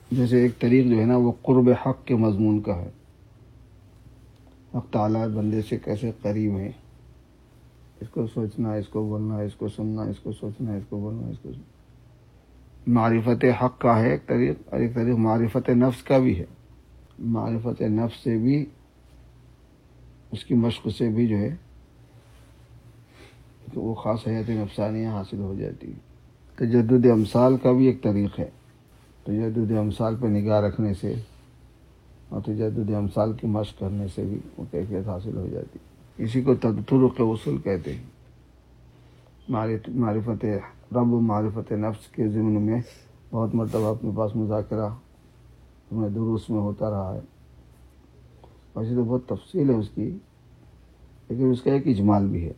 جیسے ایک طریق جو ہے نا وہ قرب حق کے مضمون کا ہے، حق تعالیٰ بندے سے کیسے قریب ہیں، اس کو سوچنا، اس کو بولنا، اس کو سننا، اس کو سوچنا، اس کو بولنا، اس کو سننا۔ معرفت حق کا ہے ایک طریق، اور ایک طریق معرفت نفس کا بھی ہے۔ معرفت نفس سے بھی، اس کی مشق سے بھی جو ہے تو وہ خاص حیات نفسانیہ حاصل ہو جاتی ہے۔ تجدد امثال کا بھی ایک طریق ہے، تجدد امثال پہ نگاہ رکھنے سے اور تجدد امثال کی مشق کرنے سے بھی وہ کیفیت حاصل ہو جاتی ہے۔ اسی کو طرق وصول کہتے ہیں۔ معرفت رب و معرفت نفس کے ضمن میں بہت مرتبہ اپنے پاس مذاکرہ ہمیں دروس میں ہوتا رہا ہے، ویسے تو بہت تفصیل ہے اس کی، لیکن اس کا ایک اجمال بھی ہے۔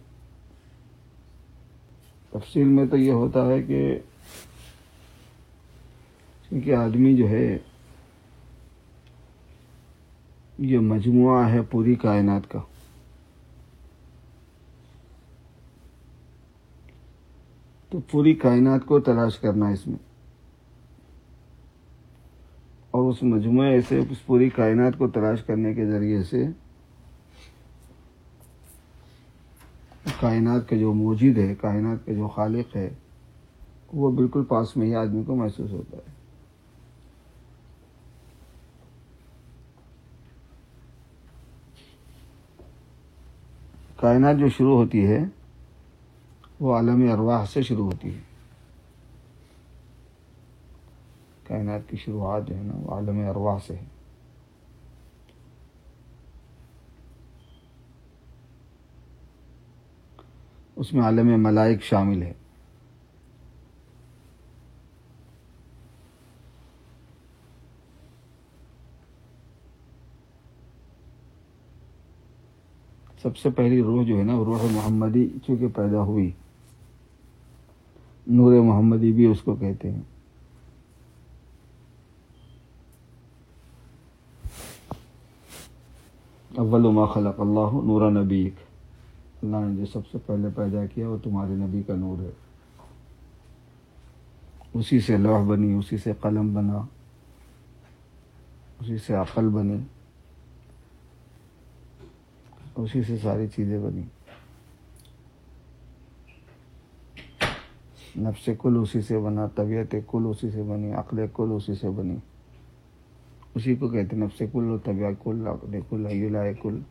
تفصیل میں تو یہ ہوتا ہے کہ کیونکہ آدمی جو ہے یہ مجموعہ ہے پوری کائنات کا، تو پوری کائنات کو تلاش کرنا اس میں، اور اس مجموعے سے اس پوری کائنات کو تلاش کرنے کے ذریعے سے کائنات کے جو موجود ہے، کائنات کے جو خالق ہے، وہ بالکل پاس میں ہی آدمی کو محسوس ہوتا ہے۔ کائنات جو شروع ہوتی ہے وہ عالم ارواح سے شروع ہوتی ہے۔ کائنات کی شروعات جو ہے نا وہ عالم ارواح سے ہے۔ اس میں عالم ملائک شامل ہے۔ سب سے پہلی روح جو ہے نا روح محمدی چونکہ پیدا ہوئی، نور محمدی بھی اس کو کہتے ہیں۔ اول ما خلق اللہ نور نبیک، اللہ نے جو سب سے پہلے پیدا کیا وہ تمہارے نبی کا نور ہے۔ اسی سے لوح بنی، اسی سے قلم بنا، اسی سے عقل بنی، اسی سے ساری چیزیں بنی۔ نفس کل اسی سے بنا، طبیعت کل اسی سے بنی، عقل کل اسی سے بنی۔ اسی کو کہتے ہیں نفس کل، طبیعت کل، عقل کل، حی الہ کل۔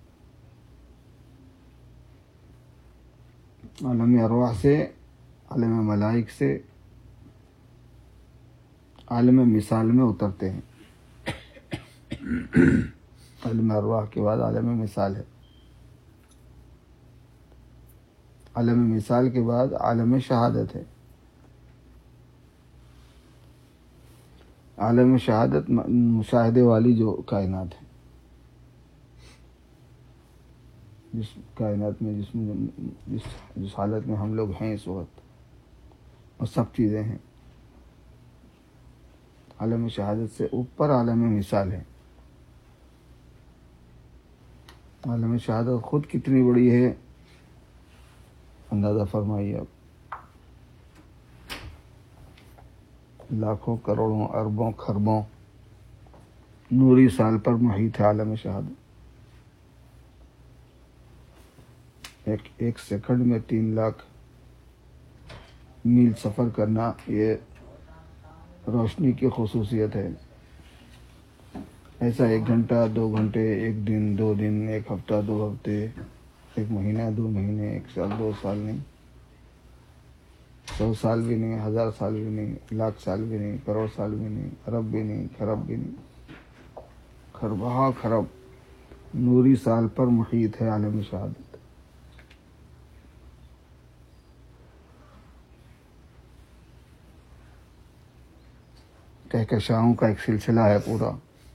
عالم ارواح سے، عالم ملائک سے عالم مثال میں اترتے ہیں۔ عالم ارواح کے بعد عالم مثال ہے، عالم مثال کے بعد عالم شہادت ہے۔ عالم شہادت مشاہدے والی جو کائنات ہے، جس کائنات میں جس حالت میں ہم لوگ ہیں اس وقت، اور سب چیزیں ہیں، عالم شہادت سے اوپر عالم مثال ہے۔ عالم شہادت خود کتنی بڑی ہے اندازہ فرمائیے آپ۔ لاکھوں کروڑوں اربوں خربوں نوری سال پر محیط ہے عالم شہادت۔ ایک سیکنڈ میں 3 لاکھ میل سفر کرنا، یہ روشنی کی خصوصیت ہے۔ ایسا 1 گھنٹہ 2 گھنٹے، 1 دن 2 دن، 1 ہفتہ 2 ہفتے، 1 مہینہ 2 مہینے، 1 سال 2 سال نہیں، 100 سال بھی نہیں، 1000 سال بھی نہیں، لاکھ سال بھی نہیں، کروڑ سال بھی نہیں، ارب بھی نہیں، خرب بھی نہیں، خربہ خرب نوری سال پر محیط ہے عالم شہادت۔ کہکشاؤں کا ایک سلسلہ ہے پورا۔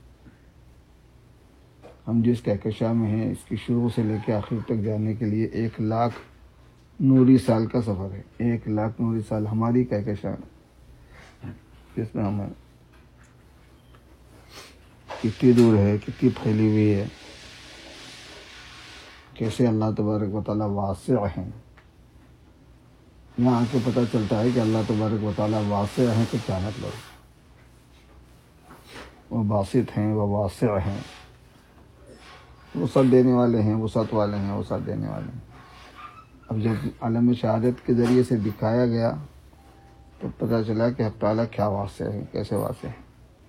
ہم جس کہکشاں میں ہیں اس کی شروع سے لے کے آخر تک جانے کے لیے 1 لاکھ نوری سال کا سفر ہے۔ 1 لاکھ نوری سال ہماری کہکشاں جس میں ہم ہیں، کتنی دور ہے، کتنی پھیلی ہوئی ہے، کیسے اللہ تبارک و تعالیٰ واسع ہیں۔ یہاں آ کے پتہ چلتا ہے کہ اللہ تبارک و تعالیٰ واسع ہیں تو کیا مطلب ہے۔ وہ باسط ہیں، وہ واسع ہیں، وسعت دینے والے ہیں، وسعت والے ہیں، وسعت دینے والے ہیں۔ اب جب عالم شہادت کے ذریعے سے دکھایا گیا تو پتہ چلا کہ حق تعالیٰ کیا واسع ہے، کیسے واسع ہے۔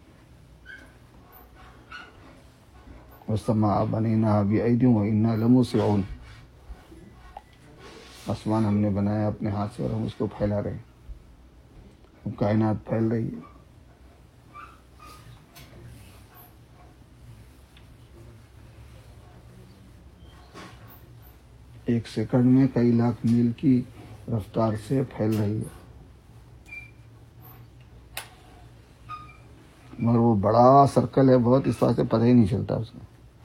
والسماء بنيناها بأيد وإنا لموسعون، آسمان ہم نے بنایا اپنے ہاتھ سے اور ہم اس کو پھیلا رہے ہیں، کائنات پھیل رہی ہے۔ ایک سیکنڈ میں کئی لاکھ میل کی رفتار سے پھیل رہی ہے، مگر وہ بڑا سرکل ہے بہت، اس واسطے پتہ ہی نہیں چلتا اس کا۔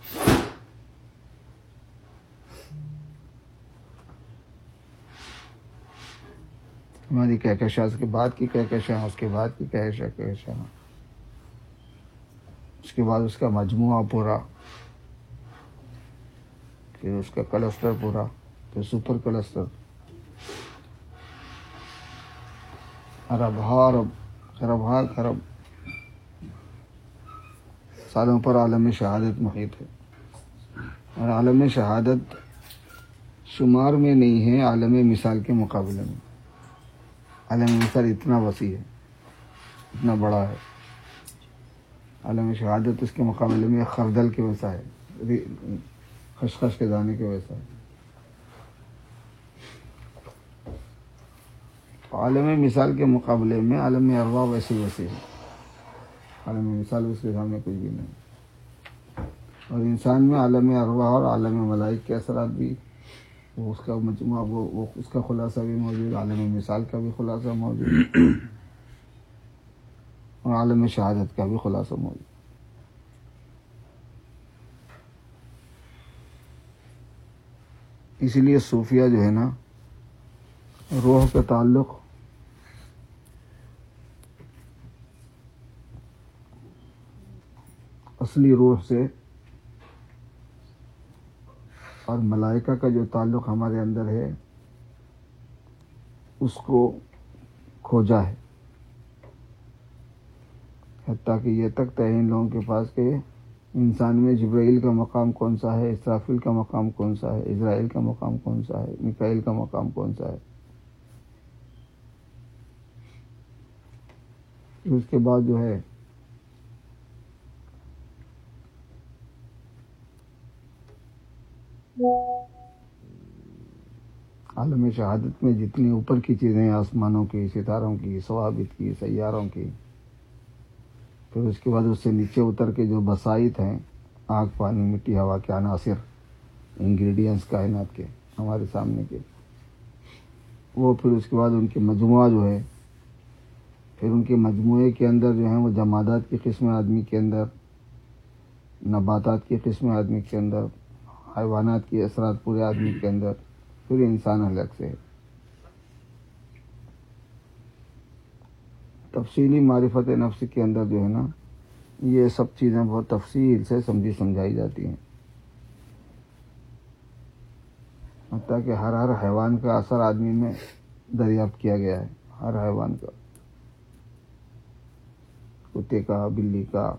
ہماری کہکشاں، اس کے بعد کی کہکشاں، اس کے بعد کی کہکشاں، اس کے بعد اس کا مجموعہ پورا، پھر اس کا کلسٹر پورا، پھر سپر کلسٹر، ارب ہا ارب، خرب ہا خرب سالوں پر عالم شہادت محیط ہے، اور عالم شہادت شمار میں نہیں ہے عالم مثال کے مقابلے میں۔ عالم مثال اتنا وسیع ہے، اتنا بڑا ہے، عالم شہادت اس کے مقابلے میں خردل کے ویسا ہے، خشخش کے دانے کے ویسا ہے۔ عالم مثال کے مقابلے میں عالم ارواح ویسی وسیع ہے، عالم مثال اس کے سامنے کچھ بھی نہیں۔ اور انسان میں عالم ارواح اور عالم ملائک کے اثرات بھی، وہ اس کا مجموعہ، وہ اس کا خلاصہ بھی موجود، عالم مثال کا بھی خلاصہ موجود، اور عالم شہادت کا بھی خلاصہ موجود۔ اسی لیے صوفیہ جو ہے نا، روح کا تعلق اصلی روح سے اور ملائکہ کا جو تعلق ہمارے اندر ہے اس کو کھوجا ہے، حتیٰ کہ یہ تک تعین لوگوں کے پاس کہ انسان میں جبرائیل کا مقام کون سا ہے، اسرافیل کا مقام کون سا ہے، اسرائیل کا مقام کون سا ہے، میکائیل کا مقام کون سا ہے۔ اس کے بعد جو ہے عالم شہادت میں جتنی اوپر کی چیزیں ہیں، آسمانوں کی، ستاروں کی، ثوابت کی، سیاروں کی، پھر اس کے بعد اس سے نیچے اتر کے جو بسائط ہیں، آگ، پانی، مٹی، ہوا کے عناصر، انگریڈینٹس کائنات کے ہمارے سامنے کے، وہ پھر اس کے بعد ان کے مجموعہ جو ہے، پھر ان کے مجموعے کے اندر جو ہیں وہ جمادات کی قسمیں آدمی کے اندر، نباتات کی قسمیں آدمی کے اندر، حیوانات کی اثرات پورے آدمی کے اندر، پھر انسان الگ سے ہے۔ تفصیلی معرفت نفس کے اندر جو ہے نا، یہ سب چیزیں بہت تفصیل سے سمجھی سمجھائی جاتی ہیں، حتیٰ کہ ہر حیوان کا اثر آدمی میں دریافت کیا گیا ہے، ہر حیوان کا، کتے کا، بلی کا،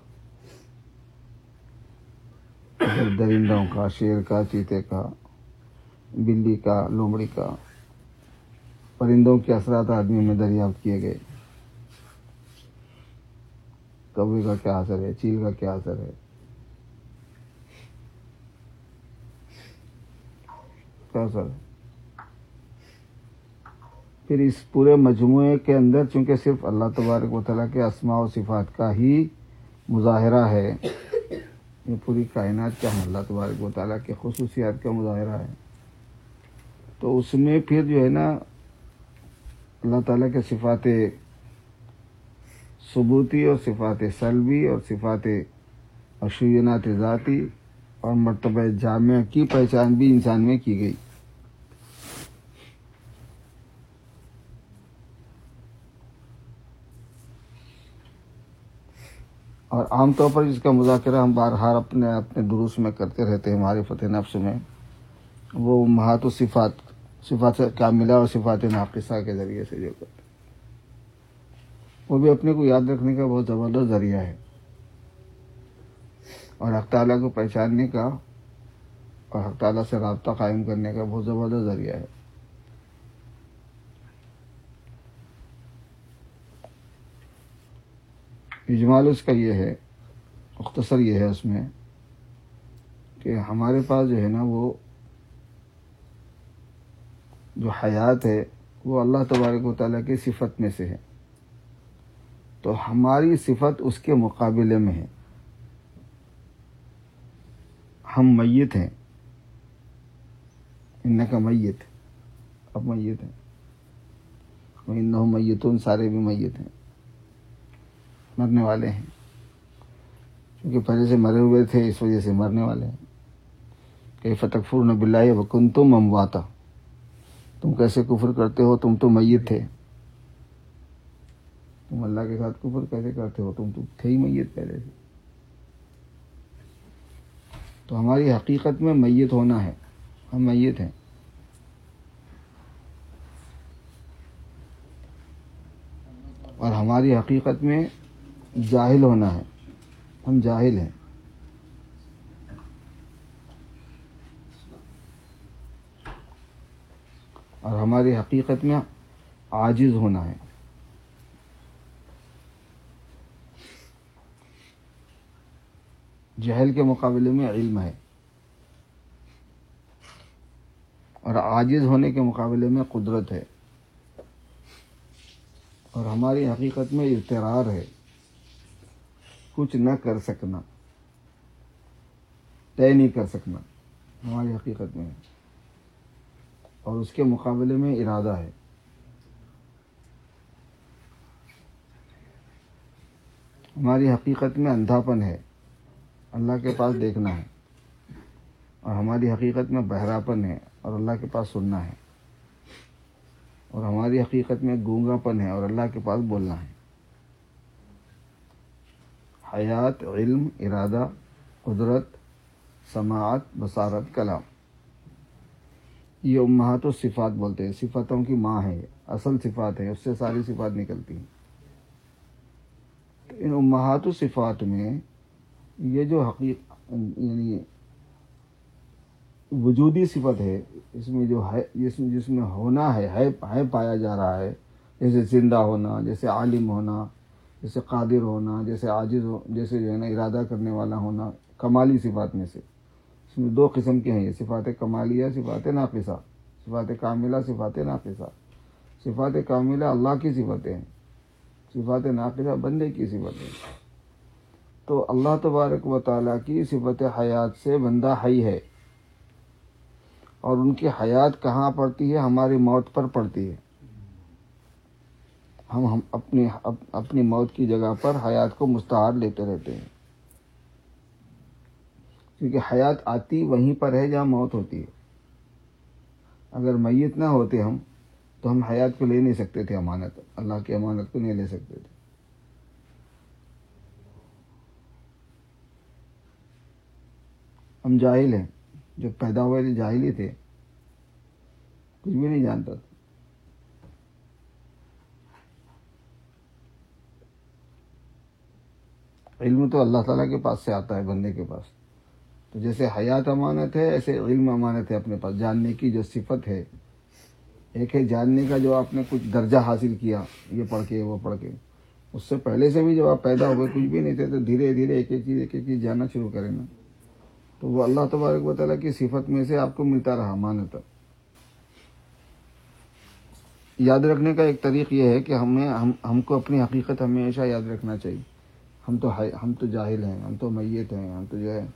درندوں کا، شیر کا، چیتے کا، بلی کا، لومڑی کا، پرندوں کے اثرات آدمی میں دریافت کیے گئے، کوے کا کیا اثر ہے، چیل کا کیا اثر ہے، کیا اثر ہے۔ پھر اس پورے مجموعے کے اندر چونکہ صرف اللہ تبارک و تعالیٰ کے اسماء و صفات کا ہی مظاہرہ ہے، یہ پوری کائنات کیا ہے، اللہ تبارک و تعالیٰ کے خصوصیات کا مظاہرہ ہے، تو اس میں پھر جو ہے نا اللہ تعالیٰ کے صفات ثبوتی اور صفات سلبی اور صفات عشوینات ذاتی اور مرتبہ جامع کی پہچان بھی انسان میں کی گئی۔ اور عام طور پر جس کا مذاکرہ ہم بارہا اپنے دروس میں کرتے رہتے ہیں معرفت نفس میں، وہ امہات و صفات کاملہ اور صفات ناقصہ کے ذریعے سے جو کرتے ہیں، وہ بھی اپنے کو یاد رکھنے کا بہت زبردست ذریعہ ہے۔ اور حق تعالیٰ کو پہچاننے کا اور حق تعالیٰ سے رابطہ قائم کرنے کا بہت زبردست ذریعہ ہے. اجمال اس کا یہ ہے، مختصر یہ ہے اس میں کہ ہمارے پاس جو ہے نا وہ جو حیات ہے وہ اللہ تبارک و تعالیٰ کی صفت میں سے ہے، تو ہماری صفت اس کے مقابلے میں ہے. ہم میت ہیں، انکا میت، اب میت ہیں، انہم میتون، سارے بھی میت ہیں، مرنے والے ہیں، کیونکہ پہلے سے مرے ہوئے تھے اس وجہ سے مرنے والے ہیں. کیف تکفرون باللہ وکنتم امواتا، تم کیسے کفر کرتے ہو، تم تو میت تھے. تم اللہ کے ساتھ کفر کیسے کرتے ہو، تم تو تھے ہی میت پہلے سے. تو ہماری حقیقت میں میت ہونا ہے، ہم میت ہیں. اور ہماری حقیقت میں جاہل ہونا ہے، ہم جاہل ہیں. اور ہماری حقیقت میں عاجز ہونا ہے. جہل کے مقابلے میں علم ہے، اور عاجز ہونے کے مقابلے میں قدرت ہے. اور ہماری حقیقت میں اضطرار ہے، کچھ نہ کر سکنا، طے نہیں کر سکنا ہماری حقیقت میں ہے. اور اس کے مقابلے میں ارادہ ہے. ہماری حقیقت میں اندھاپن ہے، اللہ کے پاس دیکھنا ہے. اور ہماری حقیقت میں بہراپن ہے، اور اللہ کے پاس سننا ہے. اور ہماری حقیقت میں گونگا پن ہے، اور اللہ کے پاس بولنا ہے. حیات، علم، ارادہ، قدرت، سماعت، بصارت، کلام، یہ امہات الصفات بولتے ہیں. صفاتوں کی ماں ہے، اصل صفات ہے، اس سے ساری صفات نکلتی ہیں. ان امہات الصفات میں یہ جو یعنی وجودی صفت ہے، اس میں جو ہے، جس میں ہونا ہے پایا جا رہا ہے، جیسے زندہ ہونا، جیسے عالم ہونا، جیسے قادر ہونا، جیسے عاجز جیسے جو ہے نا ارادہ کرنے والا ہونا، کمالی صفات میں سے. اس میں دو قسم کے ہیں، یہ صفات کمالیہ، صفات ناقصہ. صفات کاملہ، صفات ناقصہ. صفات کاملہ اللہ کی صفتیں ہیں، صفات ناقصہ بندے کی صفتیں. تو اللہ تبارک و تعالیٰ کی صفت حیات سے بندہ حی ہے. اور ان کی حیات کہاں پڑتی ہے؟ ہماری موت پر پڑتی ہے. ہم اپنی موت کی جگہ پر حیات کو مستعار لیتے رہتے ہیں، کیونکہ حیات آتی وہیں پر ہے جہاں موت ہوتی ہے. اگر میت نہ ہوتے ہم تو ہم حیات کو لے نہیں سکتے تھے، امانت، اللہ کی امانت کو نہیں لے سکتے تھے. ہم جاہل ہیں، جب پیدا ہوئے تھے جاہل ہی تھے، کچھ بھی نہیں جانتا تھا. علم تو اللہ تعالیٰ کے پاس سے آتا ہے بندے کے پاس. تو جیسے حیات امانت ہے، ایسے علم امانت ہے اپنے پاس. جاننے کی جو صفت ہے، ایک ہے جاننے کا جو آپ نے کچھ درجہ حاصل کیا، یہ پڑھ کے وہ پڑھ کے. اس سے پہلے سے بھی جب آپ پیدا ہوئے کچھ بھی نہیں تھے، تو دھیرے دھیرے ایک ایک چیز جاننا شروع کریں نا، تو وہ اللہ تبارک و تعالیٰ کی صفت میں سے آپ کو ملتا رہا امانت. یاد رکھنے کا ایک طریق یہ ہے کہ ہم کو اپنی حقیقت ہمیشہ یاد رکھنا چاہیے. ہم تو جاہل ہیں، ہم تو میت ہیں، ہم تو جو ہے،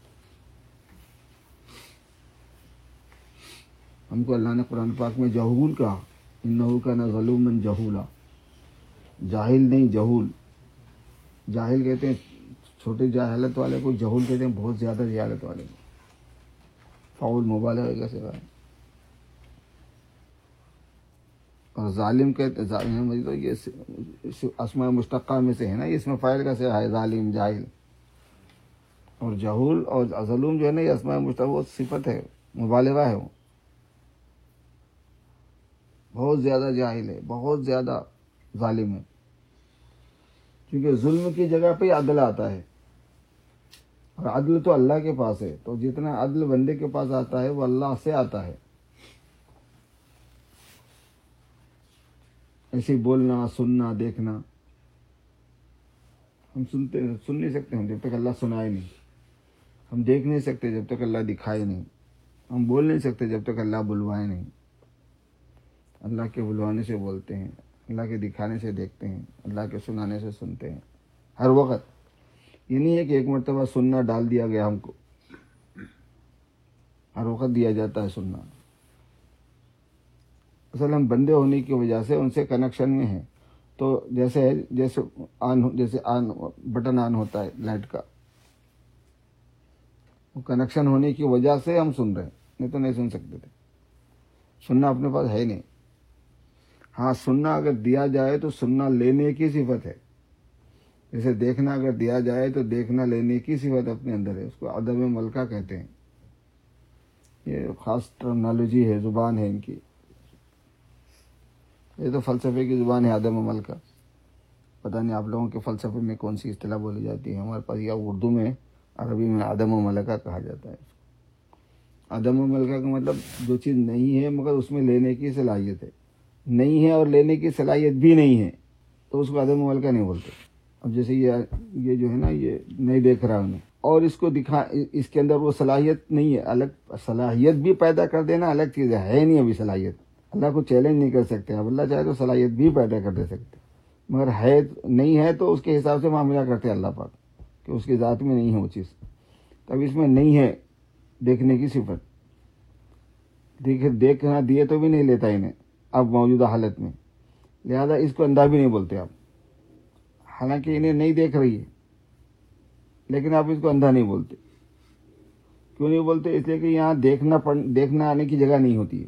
ہم کو اللہ نے قرآن پاک میں جہول کہا، انہو کان ظلوما جہولا. جاہل نہیں، جہول. جاہل کہتے ہیں چھوٹے جہالت والے کو، جہول کہتے ہیں بہت زیادہ جہالت والے کو. فاعل مبالغہ کا صیغہ ہے. اور ظالم کہتے ہیں، تو یہ اسماء مشتقہ میں سے ہے نا، اس میں فاعل کا صیغہ ہے، ظالم، جاہل. اور جہول اور ظلوم جو ہے نا، یہ اسماء مشتقہ، وہ صفت ہے، مبالغہ ہے. وہ بہت زیادہ جاہل ہے، بہت زیادہ ظالم ہے. کیونکہ ظلم کی جگہ پہ عدل آتا ہے. اور عدل تو اللہ کے پاس ہے، تو جتنا عدل بندے کے پاس آتا ہے وہ اللہ سے آتا ہے. ایسے بولنا، سننا، دیکھنا، ہم سن نہیں سکتے ہم جب تک اللہ سنائے نہیں. ہم دیکھ نہیں سکتے جب تک اللہ دکھائے نہیں. ہم بول نہیں سکتے جب تک اللہ بلوائے نہیں. اللہ کے بلوانے سے بولتے ہیں، اللہ کے دکھانے سے دیکھتے ہیں، اللہ کے سنانے سے سنتے ہیں ہر وقت. یہ نہیں ہے کہ ایک مرتبہ سننا ڈال دیا گیا ہم کو، ہر وقت دیا جاتا ہے سننا. اصل ہم بندے ہونے کی وجہ سے ان سے کنیکشن میں ہیں. تو جیسے آن بٹن آن ہوتا ہے لائٹ کا، وہ کنیکشن ہونے کی وجہ سے ہم سن رہے ہیں، نہیں تو نہیں سن سکتے تھے. سننا اپنے پاس ہے نہیں. ہاں سننا اگر دیا جائے تو سننا لینے کی صفت ہے. جیسے دیکھنا اگر دیا جائے تو دیکھنا لینے کی صفت اپنے اندر ہے. اس کو عدم ملکہ کہتے ہیں. یہ خاص ٹرمنالوجی ہے، زبان ہے ان کی. یہ تو فلسفے کی زبان ہے عدم ملکہ. پتہ نہیں آپ لوگوں کے فلسفے میں کون سی اصطلاح بولی جاتی ہے. ہمارے پاس یا اردو میں، عربی میں عدم ملکہ کہا جاتا ہے. عدم ملکہ کا مطلب جو چیز نہیں ہے مگر اس میں لینے کی صلاحیت ہے. نہیں ہے اور لینے کی صلاحیت بھی نہیں ہے تو اس کو عدم ملکہ نہیں بولتے. اب جیسے یہ جو ہے نا، یہ نہیں دیکھ رہا انہیں، اور اس کو اس کے اندر وہ صلاحیت نہیں ہے. الگ صلاحیت بھی پیدا کر دینا الگ چیز ہے نہیں. ابھی صلاحیت اللہ کو چیلنج نہیں کر سکتے. اب اللہ چاہے تو صلاحیت بھی پیدا کر دے سکتے، مگر ہے نہیں ہے تو اس کے حساب سے معاملہ کرتے اللہ پاک کہ اس کی ذات میں نہیں ہے وہ چیز. تب اس میں نہیں ہے دیکھنے کی صفت. دیکھنا دیے تو بھی نہیں لیتا انہیں اب موجودہ حالت میں، لہذا اس کو اندھا بھی نہیں بولتے آپ. حالانکہ انہیں نہیں دیکھ رہی ہے لیکن آپ اس کو اندھا نہیں بولتے. کیوں نہیں بولتے؟ اس لیے کہ یہاں دیکھنا آنے کی جگہ نہیں ہوتی ہے.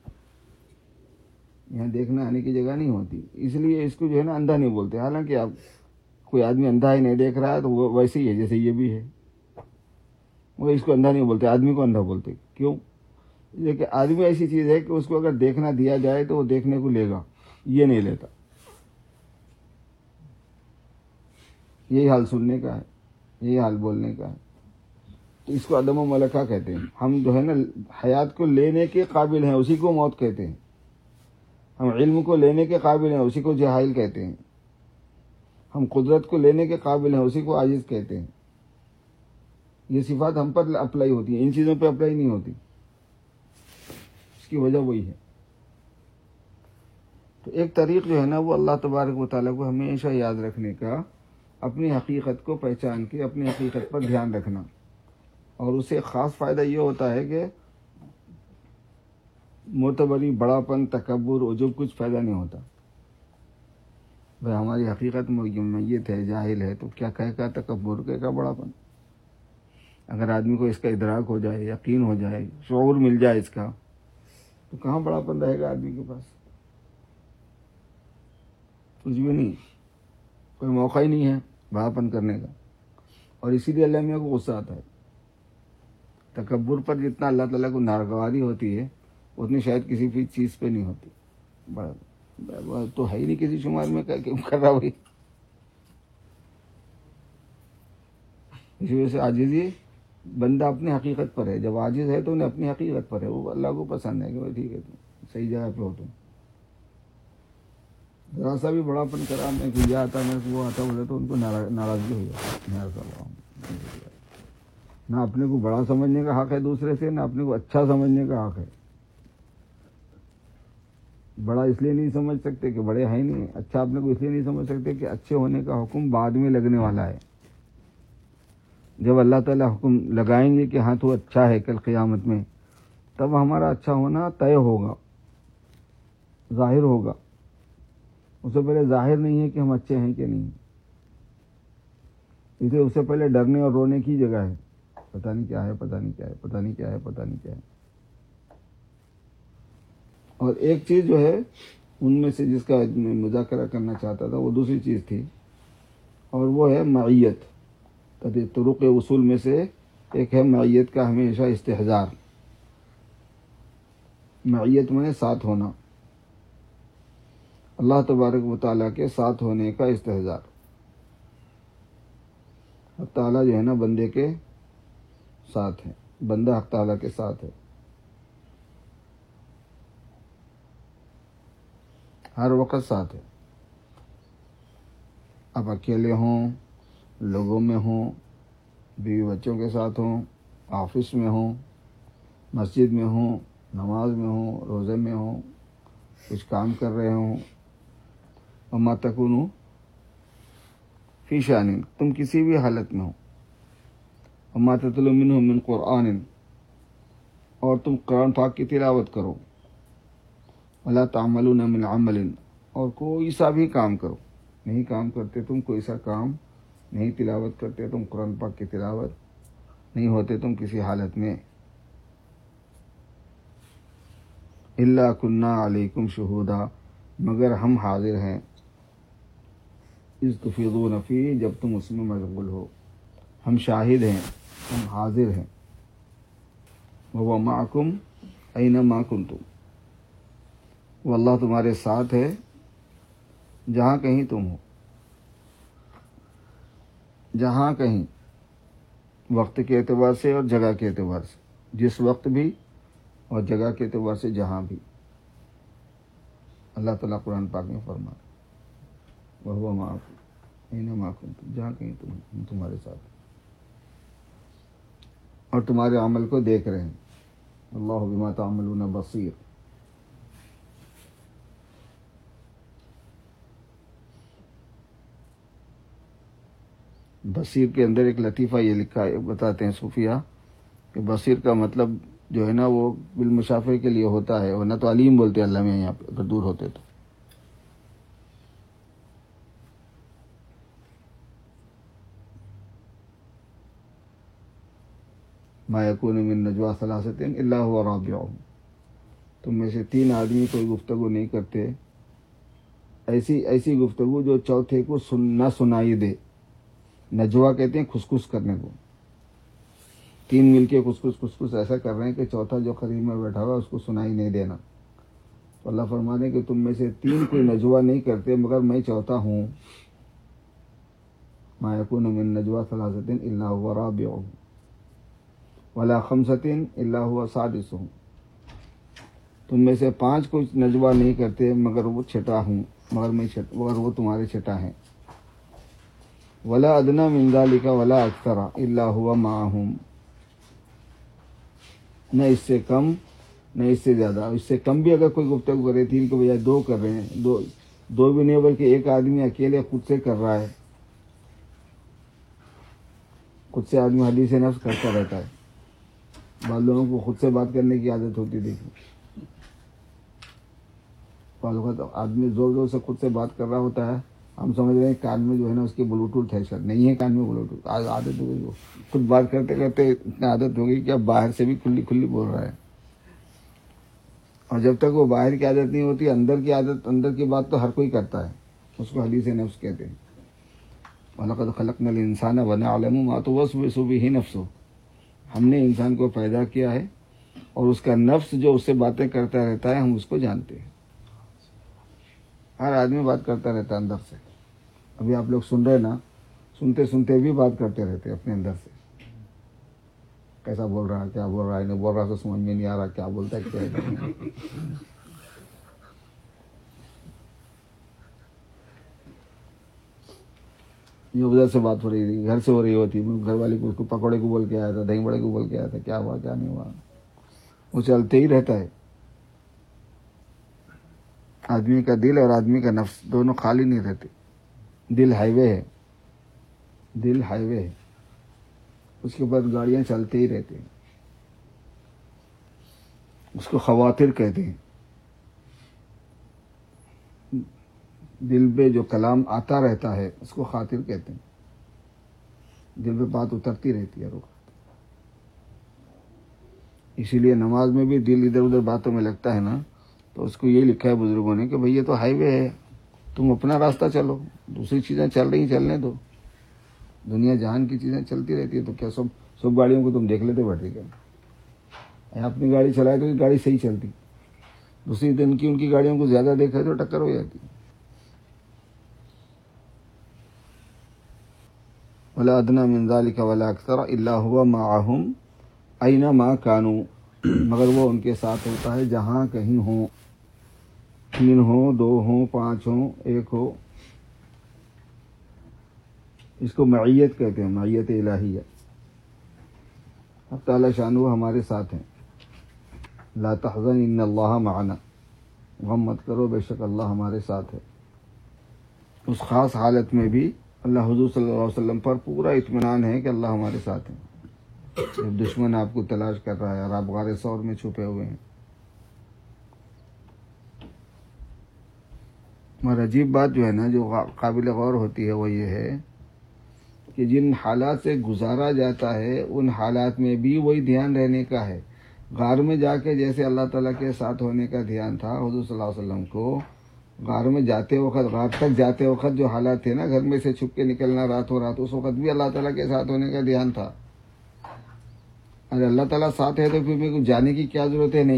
یہاں دیکھنا آنے کی جگہ نہیں ہوتی، اس لیے اس کو جو ہے نا اندھا نہیں بولتے. حالانکہ آپ کوئی آدمی اندھا ہی نہیں دیکھ رہا ہے تو وہ ویسے ہی ہے جیسے یہ بھی ہے، مگر اس کو اندھا نہیں بولتے. آدمی کو اندھا بولتے. کیوں؟ لیکن آدمی ایسی چیز ہے کہ اس کو اگر دیکھنا دیا جائے تو وہ دیکھنے کو لے گا، یہ نہیں لیتا. یہی حال سننے کا ہے، یہی حال بولنے کا ہے. تو اس کو عدم و ملکہ کہتے ہیں. ہم جو ہے نا حیات کو لینے کے قابل ہیں، اسی کو موت کہتے ہیں. ہم علم کو لینے کے قابل ہیں، اسی کو جاہل کہتے ہیں. ہم قدرت کو لینے کے قابل ہیں، اسی کو عاجز کہتے ہیں. یہ صفات ہم پر اپلائی ہوتی ہیں، ان چیزوں پہ اپلائی نہیں ہوتی. اس کی وجہ وہی ہے. تو ایک طریق جو ہے نا وہ اللہ تبارک و تعالیٰ کو ہمیشہ یاد رکھنے کا، اپنی حقیقت کو پہچان کے اپنی حقیقت پر دھیان رکھنا. اور اس سے خاص فائدہ یہ ہوتا ہے کہ معتبری، بڑاپن، تکبر، عجب کچھ فائدہ نہیں ہوتا. بھائی ہماری حقیقت میت ہے، جاہل ہے، تو کیا کہے گا تکبر، کہے گا بڑاپن. اگر آدمی کو اس کا ادراک ہو جائے، یقین ہو جائے، شعور مل جائے اس کا، تو کہاں بڑاپن رہے گا آدمی کے پاس؟ کچھ بھی نہیں، کوئی موقع ہی نہیں ہے بڑاپن کرنے کا. اور اسی لیے اللہ میاں کو غصہ آتا ہے. تکبر پر جتنا اللہ تعالیٰ کو ناگواری ہوتی ہے اتنی شاید کسی بھی چیز پہ نہیں ہوتی. بڑا تو ہے ہی نہیں کسی شمار میں کر رہا ہوئی. اسی وجہ سے عاجزی، بندہ اپنی حقیقت پر ہے. جب عاجز ہے تو انہیں اپنی حقیقت پر ہے. وہ اللہ کو پسند ہے کہ ٹھیک ہے تم صحیح جگہ پہ ہو. تم ذرا سا بھی بڑاپن کرا، میں کہ یہ آتا میں وہ آتا بولے تو ان کو ناراضگی ہو جاتی. نہ اپنے کو بڑا سمجھنے کا حق ہے دوسرے سے، نہ اپنے کو اچھا سمجھنے کا حق ہے. بڑا اس لیے نہیں سمجھ سکتے کہ بڑے ہیں نہیں. اچھا اپنے کو اس لیے نہیں سمجھ سکتے کہ اچھے ہونے کا حکم بعد میں لگنے والا ہے. جب اللہ تعالیٰ حکم لگائیں گے کہ ہاں تو اچھا ہے کل قیامت میں، تب ہمارا اچھا ہونا طے ہوگا، ظاہر ہوگا. اس سے پہلے ظاہر نہیں ہے کہ ہم اچھے ہیں کہ نہیں. اسے اس سے پہلے ڈرنے اور رونے کی جگہ ہے. پتہ نہیں کیا ہے، پتہ نہیں کیا ہے، پتہ نہیں کیا ہے، پتہ نہیں کیا ہے. اور ایک چیز جو ہے ان میں سے جس کا میں مذاکرہ کرنا چاہتا تھا وہ دوسری چیز تھی، اور وہ ہے معیت. طرق اصول میں سے ایک ہے معیت کا ہمیشہ استحضار. معیت میں ساتھ ہونا، اللہ تبارک و تعالیٰ کے ساتھ ہونے کا استحضار. اللہ تعالیٰ جو ہے نا بندے کے ساتھ ہیں، بندہ حق تعالیٰ کے ساتھ ہے، ہر وقت ساتھ ہے. آپ اکیلے ہوں، لوگوں میں ہوں، بیوی بچوں کے ساتھ ہوں، آفس میں ہوں، مسجد میں ہوں، نماز میں ہوں، روزے میں ہوں، کچھ کام کر رہے ہوں. وما تکونوا فی شأن، تم کسی بھی حالت میں ہو. وما تتلو منہ من قرآن، اور تم قرآن پاک کی تلاوت کرو. ولا تعملون من عمل، اور کوئی سا بھی کام کرو. نہیں کام کرتے تم کوئی سا کام، نہیں تلاوت کرتے تم قرآن پاک کی تلاوت، نہیں ہوتے تم کسی حالت میں. الا کنا علیکم شہودا، مگر ہم حاضر ہیں. اذ تفیضون فیہ، جب تم اس میں مشغول ہو. ہم شاہد ہیں، ہم حاضر ہیں. وہو معکم اینما کنتم، واللہ تمہارے ساتھ ہے جہاں کہیں تم ہو. جہاں کہیں، وقت کے اعتبار سے اور جگہ کے اعتبار سے، جس وقت بھی اور جگہ کے اعتبار سے جہاں بھی. اللہ تعالیٰ قرآن پاک میں فرمایا وَهُوَ مَعَكُمْ أَيْنَمَا كُنْتُمْ، جہاں کہیں تم ہم تمہارے ساتھ اور تمہارے عمل کو دیکھ رہے ہیں. اللہ بما تعملون بصیر. بصیر کے اندر ایک لطیفہ یہ لکھا ہے، بتاتے ہیں صوفیہ کہ بصیر کا مطلب جو ہے نا وہ بالمشافے کے لیے ہوتا ہے، ورنہ تو علیم بولتے ہیں اللہ میں یہاں پہ اگر دور ہوتے تو. ما یکون من نجوا ثلاثۃ الا هو رابعهم، تم میں سے 3 آدمی کوئی گفتگو نہیں کرتے، ایسی گفتگو جو چوتھے کو نہ سنائی دے. نجوا کہتے ہیں کھس کرنے کو. 3 مل کے کھس ایسا کر رہے ہیں کہ چوتھا جو قریب میں بیٹھا ہوا اس کو سنائی نہیں دینا. تو اللہ فرمانے کہ تم میں سے 3 کوئی نجوا نہیں کرتے مگر میں چوتھا ہوں. ما یکون من نجوا ثلاثۃ الا هو رابعهم ولا خمسۃ الا هو سادسهم، تم میں سے 5 کوئی نجوا نہیں کرتے مگر وہ چھٹا ہوں، مگر وہ تمہارے چھٹا ہیں. ولا ادنی من ذلک ولا اکثر الا هو معهم، نہ اس سے کم نہ اس سے زیادہ. اس سے کم بھی اگر کوئی گفتگو کرے، 3 کے بجائے 2 کر رہے ہیں، دو بھی نہیں بلکہ ایک آدمی اکیلے خود سے کر رہا ہے. خود سے آدمی حدیث نفس کرتا رہتا ہے. بعض لوگوں کو خود سے بات کرنے کی عادت ہوتی دیکھی. بعض اوقات آدمی زور سے خود سے بات کر رہا ہوتا ہے، ہم سمجھ رہے ہیں کان میں جو ہے نا اس کی بلوٹوتھ ہے، سر نہیں ہے کان میں بلوٹوتھ. عادت ہو گئی، وہ خود بات کرتے کرتے اتنی عادت ہو گئی کہ اب باہر سے بھی کھلی بول رہا ہے. اور جب تک وہ باہر کی عادت نہیں ہوتی، اندر کی بات تو ہر کوئی کرتا ہے. اس کو حدیث نفس کہتے ہیں. وَلَقَدْ خَلَقْنَا الْإِنسَانَ وَنَعْلَمُ مَا تُوَسْوِسُ بِهِ نَفْسُهُ، ہم نے انسان کو پیدا کیا ہے اور اس کا نفس جو اس سے باتیں کرتا رہتا ہے ہم اس کو جانتے ہیں. ہر آدمی بات کرتا رہتا ہے اندر سے. ابھی آپ لوگ سن رہے نا، سنتے بھی بات کرتے رہتے اپنے اندر سے. کیسا بول رہا ہے، کیا بول رہا ہے، نہیں بول رہا تو سمجھ میں نہیں آ رہا کیا بولتا ہے کیا ہے. یہ ادھر سے بات ہو رہی تھی، گھر سے ہو رہی ہوتی، گھر والے کو پکوڑے کو بول کے آیا تھا، دہی بڑے کو بول کے آیا تھا، کیا ہوا کیا نہیں ہوا، وہ چلتے ہی رہتا ہے. آدمی کا دل اور آدمی کا نفس دونوں خالی نہیں رہتے. دل ہائی وے ہے، اس کے بعد گاڑیاں چلتے ہی رہتے ہیں. اس کو خواطر کہتے ہیں. دل پہ جو کلام آتا رہتا ہے اس کو خاطر کہتے ہیں. دل پہ بات اترتی رہتی ہے روز. اسی لیے نماز میں بھی دل ادھر ادھر باتوں میں لگتا ہے نا، تو اس کو یہ لکھا ہے بزرگوں نے کہ بھئی یہ تو ہائی وے ہے، تم اپنا راستہ چلو، دوسری چیزیں چل رہی چلنے دو. دنیا جہان کی چیزیں چلتی رہتی ہے تو کیا سب گاڑیوں کو تم دیکھ لیتے بیٹھے کیا؟ اپنی گاڑی چلائے تو گاڑی صحیح چلتی، دوسری دن کی ان کی گاڑیوں کو زیادہ دیکھا تو ٹکر ہو جاتی. ولا ادنی من ذلک ولا اکثر الا هو معهم اینما کانو، مگر وہ ان کے ساتھ ہوتا ہے جہاں کہیں ہوں، 3 ہوں، 2 ہوں، 5 ہوں، 1 ہو. اس کو معیت کہتے ہیں، معیت الہیہ. اب تعالیٰ شانہ ہمارے ساتھ ہیں. لا تحزن ان اللہ معنا، غم مت کرو، بے شک اللہ ہمارے ساتھ ہے. اس خاص حالت میں بھی اللہ حضور صلی اللہ علیہ وسلم پر پورا اطمینان ہے کہ اللہ ہمارے ساتھ ہے. جب دشمن آپ کو تلاش کر رہا ہے اور آپ غار ثور میں چھپے ہوئے ہیں. اور عجیب بات جو ہے نا، جو قابل غور ہوتی ہے، وہ یہ ہے کہ جن حالات سے گزارا جاتا ہے ان حالات میں بھی وہی دھیان رہنے کا ہے. غار میں جا کے جیسے اللہ تعالیٰ کے ساتھ ہونے کا دھیان تھا حضور صلی اللہ علیہ وسلم کو، غار میں جاتے وقت، غار تک جاتے وقت جو حالات تھے نا، گھر میں سے چھپ کے نکلنا راتوں رات، اس وقت بھی اللہ تعالیٰ کے ساتھ ہونے کا دھیان تھا. ارے اللہ تعالیٰ ساتھ ہے تو پھر میرے کو جانے کی کیا ضرورت ہے؟ نہیں.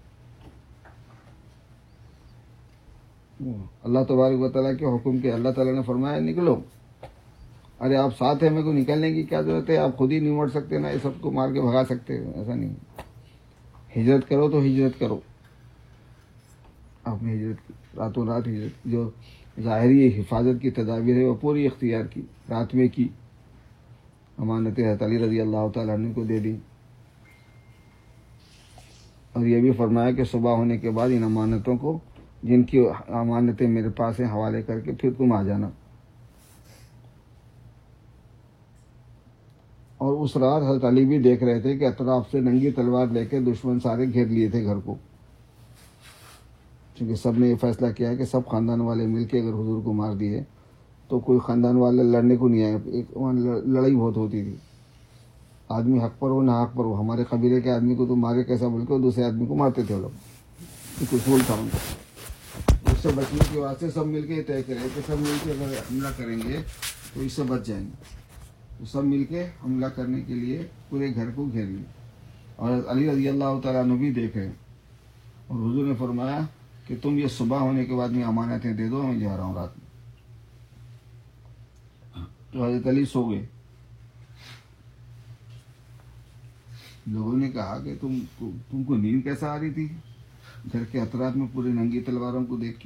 اللہ تبارک و تعالیٰ کے حکم کے اللہ تعالیٰ نے فرمایا نکلو. ارے آپ ساتھ ہیں، میرے کو نکلنے کی کیا ضرورت ہے؟ آپ خود ہی نہیں مڑ سکتے نا، یہ سب کو مار کے بھگا سکتے؟ ایسا نہیں. ہجرت کرو تو ہجرت کرو. آپ نے ہجرت کی، راتوں رات ہجرت، جو ظاہری حفاظت کی تدابیر ہے وہ پوری اختیار کی، رات میں کی. امانتیں حضرت علی رضی اللہ تعالیٰ عنہ کو دے دی، اور یہ بھی فرمایا کہ صبح ہونے کے بعد ان امانتوں کو، جن کی امانتیں میرے پاس ہیں، حوالے کر کے پھر تم آ جانا. اور اس رات حضرت علی بھی دیکھ رہے تھے کہ اطراف سے ننگی تلوار لے کے دشمن سارے گھیر لیے تھے گھر کو، کیونکہ سب نے یہ فیصلہ کیا کہ سب خاندان والے مل کے اگر حضور کو مار دیے تو کوئی خاندان والے لڑنے کو نہیں آئے. وہاں لڑائی بہت ہوتی تھی، آدمی حق پر ہو نہ حق پر ہو. ہمارے قبیلے کے آدمی کو تو مارے کیسا بول کے دوسرے آدمی کو مارتے تھے لوگ. اصول تھا ان کا. اس سے بچنے کے واسطے سب مل کے طے کرے کہ سب مل کے اگر حملہ کریں گے تو اس سے بچ جائیں گے. تو سب مل کے حملہ کرنے کے لیے پورے گھر کو گھیر لیا. اور علی رضی اللہ تعالیٰ عنہ بھی دیکھ رہے، اور حضور نے فرمایا کہ تم یہ صبح ہونے کے بعد میں امانتیں دے دو، میں جا رہا ہوں رات میں. تو حضرت علی سو گئے. لوگوں نے کہا کہ تم کو نیند کیسا آ رہی تھی گھر کے اطراف میں پورے ننگی تلواروں کو دیکھ کے؟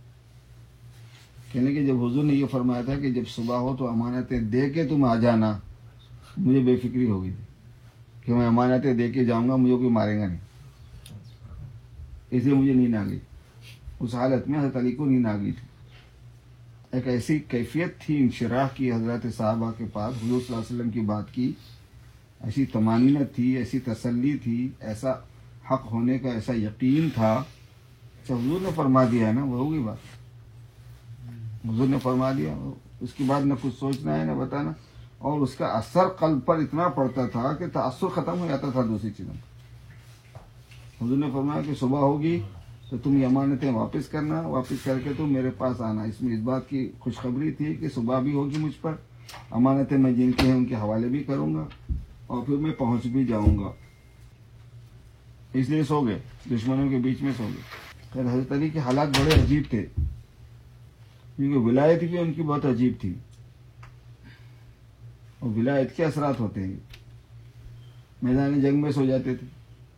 کہنے کہ جب حضور نے یہ فرمایا تھا کہ جب صبح ہو تو امانتیں دے کے تم آ جانا، مجھے بے فکری ہو گئی تھی کہ میں امانتیں دے کے جاؤں گا، مجھے کوئی مارے گا نہیں. اس لیے مجھے نیند آ گئی. اس حالت میں حضرت علی کو نیند آ گئی تھی. ایک ایسی کیفیت تھی انشراح کی حضرت صحابہ کے پاس حضور صلی اللہ علیہ وسلم کی بات کی، ایسی طمانینت تھی، ایسی تسلی تھی، ایسا حق ہونے کا ایسا یقین تھا. اچھا حضور نے فرما دیا ہے نا، وہ ہوگی بات. حضور نے فرما دیا، اس کے بعد نہ کچھ سوچنا ہے نہ بتانا. اور اس کا اثر قلب پر اتنا پڑتا تھا کہ تاثر ختم ہو جاتا تھا دوسری چیزوں. حضور نے فرمایا کہ صبح ہوگی تو تم یہ امانتیں واپس کرنا، واپس کر کے تم میرے پاس آنا. اس میں اس بات کی خوشخبری تھی کہ صبح بھی ہوگی مجھ پر، امانتیں میں جن کی ہیں ان کے حوالے بھی کروں گا، اور پھر میں پہنچ بھی جاؤں گا. اس لیے سو گئے، دشمنوں کے بیچ میں سو گئے. خیر حضرت علی کے حالات بڑے عجیب تھے، کیونکہ ولایت بھی ان کی بہت عجیب تھی. اور ولایت کے اثرات ہوتے ہیں. میدان جنگ میں سو جاتے تھے.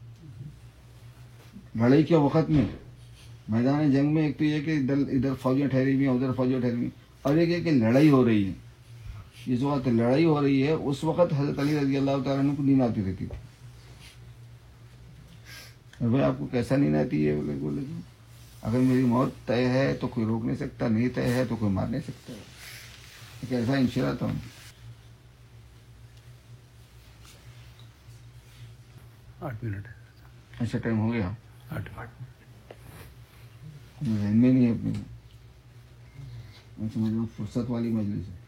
لڑائی کے وقت میں میدان جنگ میں ایک تو یہ کہ ادھر فوجیں ٹھہری ہوئی ہیں، ادھر فوجیں ٹھہری ہوئی ہیں، اور ایک یہ کہ لڑائی ہو رہی ہے. جس وقت لڑائی ہو رہی ہے اس وقت حضرت علی رضی اللہ تعالیٰ عنہ کو نیند آتی رہتی تھی. اور بھائی آپ کو کیسا نیند آتی ہے؟ بولے اگر میری موت طے ہے تو کوئی روک نہیں سکتا، نہیں طے ہے تو کوئی مار نہیں سکتا. ایک ایسا انشراح تھا. آٹھ منٹ اچھا ٹائم ہو گیا، 8 ذہن میں نہیں ہے اپنے. میں سمجھ رہا ہوں فرصت والی مجلس ہے.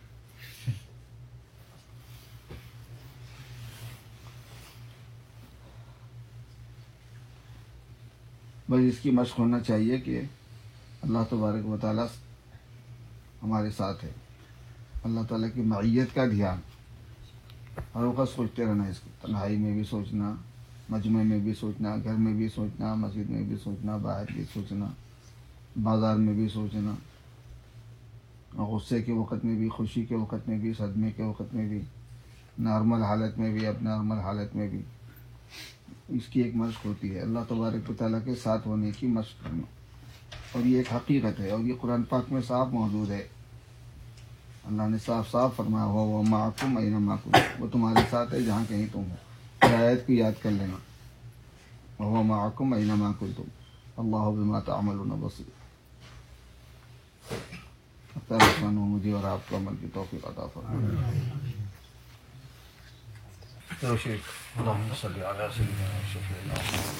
بس اس کی مشق ہونا چاہیے کہ اللہ تبارک و تعالیٰ ہمارے ساتھ ہے. اللہ تعالیٰ کی معیت کا دھیان ہر وقت سوچتے رہنا. اس کو تنہائی میں بھی سوچنا، مجمع میں بھی سوچنا، گھر میں بھی سوچنا، مسجد میں بھی سوچنا، باہر بھی سوچنا، بازار میں بھی سوچنا، غصے کے وقت میں بھی، خوشی کے وقت میں بھی، صدمے کے وقت میں بھی، نارمل حالت میں بھی، اب نارمل حالت میں بھی. اس کی ایک مشق ہوتی ہے، اللہ تبارک و تعالیٰ کے ساتھ ہونے کی مشق کرنا، اور یہ ایک حقیقت ہے، اور یہ قرآن پاک میں صاف موجود ہے۔ اللہ نے صاف صاف فرمایا وہ معکم اینما کنتم، وہ تمہارے ساتھ ہے جہاں کہیں تم ہو۔ یہ آیت کو یاد کر لینا، وہ معکم اینما کنتم اللہ بما تعملون بصیر۔ اللہ مجھے اور آپ کو عمل کی توفیق عطا فرمائے۔ اللهم صل على سيدنا وشفيعنا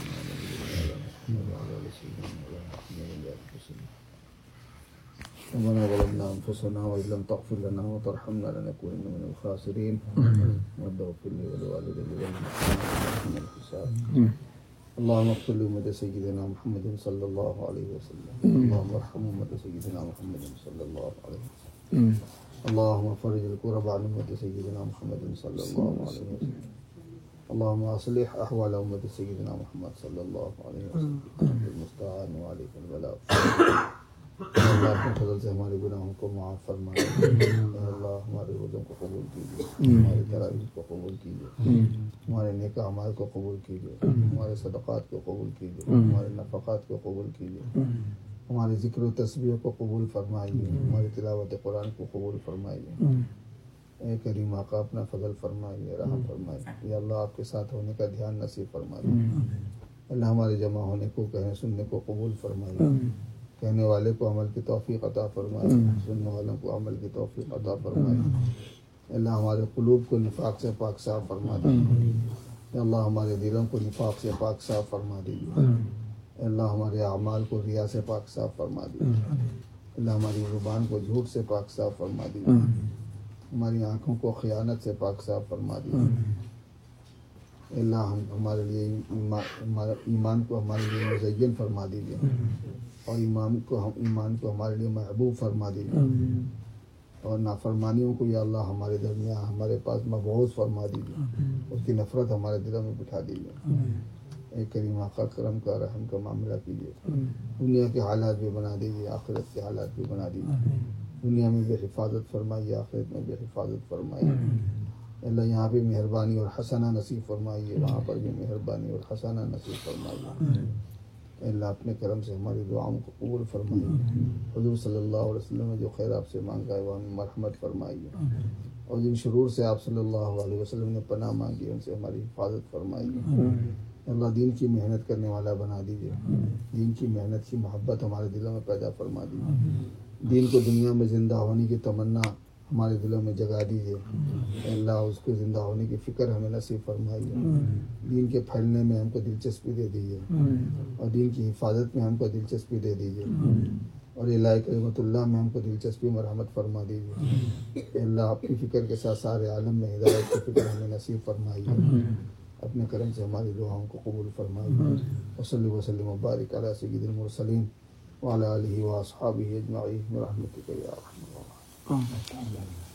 ربنا ظلمنا انفسنا وان لم تغفر لنا وترحمنا لنكونن من الخاسرين رب اغفر لي ولوالدي وللمؤمنين الحساب اللهم اغفر لأمة سيدنا محمد صلى الله عليه وسلم اللهم ارحم أمة سيدنا محمد صلى الله عليه وسلم اللهم فرج الكرب عن أمة سيدنا محمد صلى الله عليه وسلم اللهم اصلح احوال امت سیدنا محمد صلی اللہ علیہ وسلم المستعان وعلیک البلاغ۔ اللہ اپنے فضل سے ہمارے گناہوں کو معاف فرمائے، اللہ ہمارے روزوں کو قبول کیجیے، ہمارے تراویح کو قبول کیجیے، ہمارے نیک اعمال کو قبول کیجیے، ہمارے صدقات کو قبول کیجیے، ہمارے نفقات کو قبول کیجیے، ہمارے ذکر و تسبیح کو قبول فرمائیے، ہماری تلاوت قرآن کو قبول فرمائیے۔ اے کریم آقا اپنا فضل فرمائیے، رحم فرمائیے، یا اللہ آپ کے ساتھ ہونے کا دھیان نصیب فرمائیے۔ اللہ ہمارے جمع ہونے کو، کہنے سننے کو قبول فرمائیے، کہنے والے کو عمل کی توفیق عطا فرمائیے، سننے والوں کو عمل کی توفیق عطا فرمائیے۔ اللہ ہمارے قلوب کو نفاق سے پاک صاف فرما دیجیے، یا اللہ ہمارے دلوں کو نفاق سے پاک صاف فرما دیجیے، اللہ ہمارے اعمال کو ریا سے پاک صاف فرما دیجیے، اللہ ہماری زبان کو جھوٹ سے پاک صاف فرما دیجیے، ہماری آنکھوں کو خیانت سے پاک صاف فرما دیجیے، اللہ ہمارے لیے ایمان کو ہمارے لیے مزین فرما دیجیے، اور ایمان کو ہمارے لیے محبوب فرما دیجیے، اور نافرمانیوں کو یا اللہ ہمارے درمیان ہمارے پاس مبعوث فرما دیجیے، اس کی نفرت ہمارے دلوں میں بٹھا دیجیے۔ اے کریم آقا کرم کا رحم کا معاملہ کیجیے، دنیا کے حالات بھی بنا دیجیے، آخرت کے حالات بھی بنا دیجیے، دنیا میں بے حفاظت فرمائیے، آخرت میں بے حفاظت فرمائیے۔ اللہ یہاں بھی مہربانی اور حسنہ نصیب فرمائیے، وہاں پر بھی مہربانی اور حسنہ نصیب فرمائیے۔ اللہ اپنے کرم سے ہماری دعاؤں کو قبول فرمائیے، حضور صلی اللہ علیہ وسلم نے جو خیر آپ سے مانگا ہے وہ ہمیں مرحمت فرمائیے، اور جن شرور سے آپ صلی اللہ علیہ وسلم نے پناہ مانگی ان سے ہماری حفاظت فرمائیے۔ اللہ دین کی محنت کرنے والا بنا دیجیے، دین کی محنت کی محبت ہمارے دلوں میں پیدا فرما دیجیے، دین کو دنیا میں زندہ ہونے کی تمنا ہمارے دلوں میں جگا دیجیے، اللہ اس کے زندہ ہونے کی فکر ہمیں نصیب فرمائیے، دین کے پھیلنے میں ہم کو دلچسپی دے دیجیے، اور دین کی حفاظت میں ہم کو دلچسپی دے دیجیے، اور الہ کلمت اللہ میں ہم کو دلچسپی مرحمت فرما دیجیے۔ اللہ آپ کی فکر کے ساتھ سارے عالم میں ہدایت کی فکر ہمیں نصیب فرمائیے، اپنے کرم سے ہماری دعاؤں کو قبول فرمائیے۔ وصلی وسلم وبارک علی سید المرسلین وعلی آلہ واصحابہ اجمعین برحمتک یا ارحم الراحمین۔